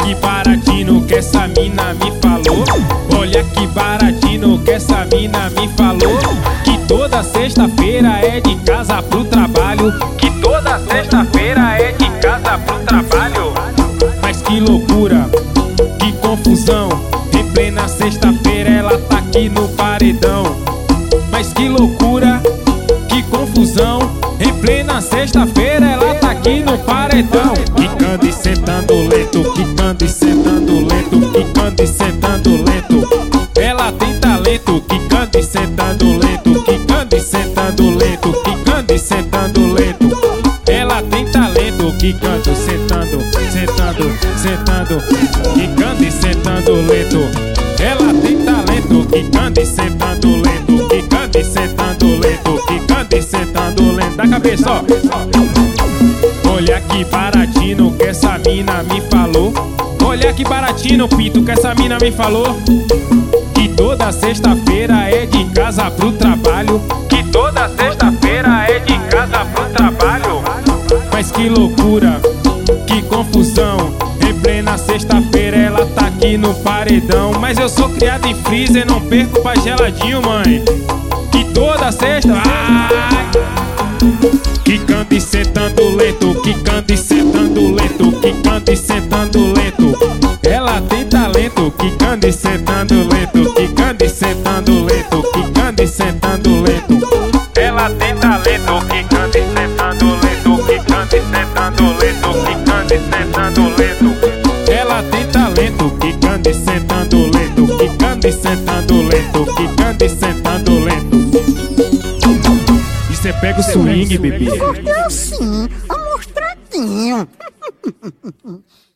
que baratinho que essa mina me falou. Olha que baratinho que essa mina me falou. Que toda sexta-feira é de casa pro trabalho. Que toda sexta-feira é de casa pro trabalho. Mas que loucura, que confusão. Em plena sexta-feira ela tá aqui no paredão. Mas que loucura, que confusão. Em plena sexta-feira ela tá aqui no paredão. Quicando e sentando lento, quicando e sentando lento, quicando e sentando lento. Ela tem talento, quicando e sentando lento, quicando e sentando lento, quicando e sentando lento. Ela tem talento, quicando, sentando, sentando, sentando, quicando e sentando lento. Ela tem talento, quicando e sentando lento, quicando e sentando lento, quicando e sentando lento. Da cabeça, ó. Olha que baratinho que essa mina me falou. Olha que baratinho, Pinto, que essa mina me falou. Que toda sexta-feira é de casa pro trabalho. Que toda sexta-feira é de casa pro trabalho. Mas que loucura, que confusão. Em plena sexta-feira ela tá aqui no paredão. Mas eu sou criado em freezer, não perco pra geladinho, mãe. Que toda sexta, quicando e sentando lento, quicando e sentando lento, quicando e sentando lento. Ela tem talento, quicando e sentando lento, quicando e sentando lento, quicando e sentando lento. Ela tem talento, quicando e sentando lento, quicando e sentando lento, quicando e sentando lento. Ela tem talento, quicando e sentando lento, quicando e sentando lento, quicando e sentando lento. E cê pega o swing, bebê. Porque assim, amostradinho.